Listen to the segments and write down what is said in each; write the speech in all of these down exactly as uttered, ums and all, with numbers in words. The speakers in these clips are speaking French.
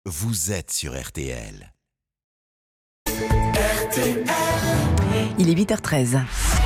vous êtes sur R T L. R T L. Il est huit heures treize.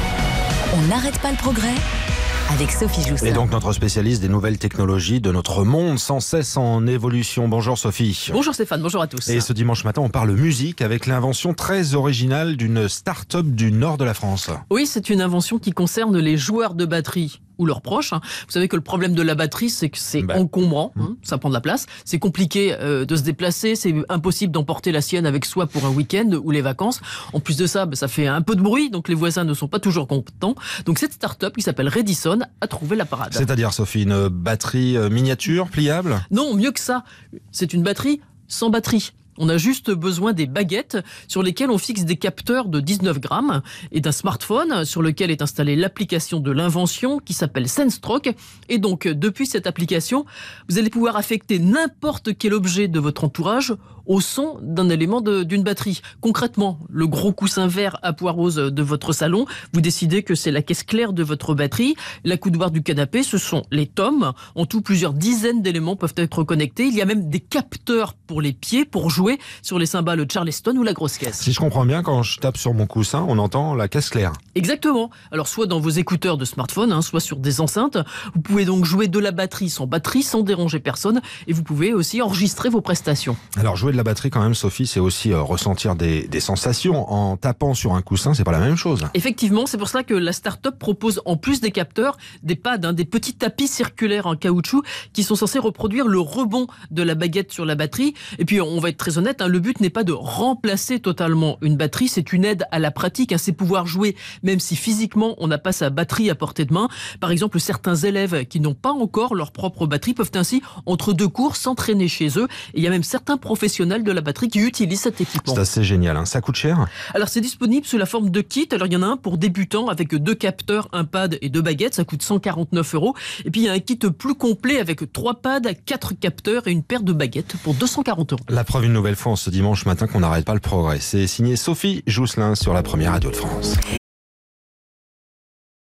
On n'arrête pas le progrès avec Sophie Jousselin. Et donc notre spécialiste des nouvelles technologies de notre monde sans cesse en évolution. Bonjour Sophie. Bonjour Stéphane, bonjour à tous. Et ce dimanche matin, on parle musique avec l'invention très originale d'une start-up du nord de la France. Oui, c'est une invention qui concerne les joueurs de batterie ou leurs proches. Vous savez que le problème de la batterie, c'est que c'est bah. encombrant, hein, ça prend de la place, c'est compliqué euh, de se déplacer, c'est impossible d'emporter la sienne avec soi pour un week-end ou les vacances. En plus de ça, bah, ça fait un peu de bruit, donc les voisins ne sont pas toujours contents. Donc cette start-up qui s'appelle Redison a trouvé la parade. C'est-à-dire, Sophie, une batterie miniature, pliable ? Non, mieux que ça. C'est une batterie sans batterie. On a juste besoin des baguettes sur lesquelles on fixe des capteurs de dix-neuf grammes et d'un smartphone sur lequel est installée l'application de l'invention qui s'appelle SenseStroke. Et donc, depuis cette application, vous allez pouvoir affecter n'importe quel objet de votre entourage au son d'un élément de, d'une batterie. Concrètement, le gros coussin vert à poire rose de votre salon, vous décidez que c'est la caisse claire de votre batterie. La coudoir du canapé, ce sont les tomes. En tout, plusieurs dizaines d'éléments peuvent être connectés. Il y a même des capteurs pour les pieds pour jouer sur les cymbales Charleston ou la grosse caisse. Si je comprends bien, quand je tape sur mon coussin, on entend la caisse claire. Exactement. Alors soit dans vos écouteurs de smartphone, hein, soit sur des enceintes. Vous pouvez donc jouer de la batterie sans batterie, sans déranger personne. Et vous pouvez aussi enregistrer vos prestations. Alors jouer de la batterie quand même, Sophie, c'est aussi euh, ressentir des, des sensations. En tapant sur un coussin, c'est pas la même chose. Effectivement, c'est pour ça que la start-up propose en plus des capteurs, des pads, hein, des petits tapis circulaires en caoutchouc qui sont censés reproduire le rebond de la baguette sur la batterie. Et puis on va être très honnête, hein, le but n'est pas de remplacer totalement une batterie, c'est une aide à la pratique, hein, c'est pouvoir jouer même si physiquement on n'a pas sa batterie à portée de main. Par exemple, certains élèves qui n'ont pas encore leur propre batterie peuvent ainsi, entre deux cours, s'entraîner chez eux. Et il y a même certains professionnels de la batterie qui utilisent cet équipement. C'est assez génial, hein. Ça coûte cher ? Alors c'est disponible sous la forme de kit. Alors il y en a un pour débutants avec deux capteurs, un pad et deux baguettes, ça coûte cent quarante-neuf euros. Et puis il y a un kit plus complet avec trois pads, quatre capteurs et une paire de baguettes pour deux cent quarante euros. La preuve une nouvelle fois en ce dimanche matin qu'on n'arrête pas le progrès. C'est signé Sophie Jousselin sur la première radio de France.